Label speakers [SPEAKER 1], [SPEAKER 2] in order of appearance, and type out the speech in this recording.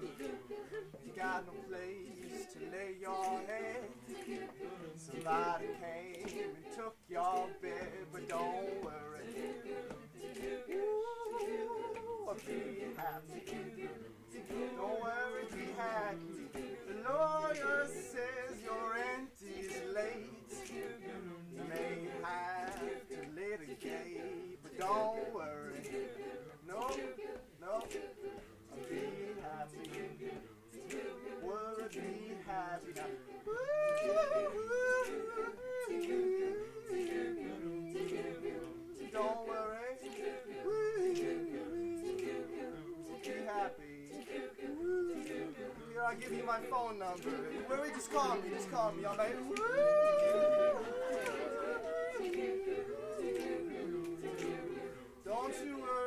[SPEAKER 1] You got no place to lay your head. Somebody came and took your bed, but don't worry. Ooh, be happy. Don't worry, be happy. The lawyer says your rent is late. You may have to litigate, but don't worry. No, no, be happy. Would be happy now. Don't worry. Be happy. Here, I'll give you my phone number. Worry, just call me. Just call me. Alright. Don't you worry.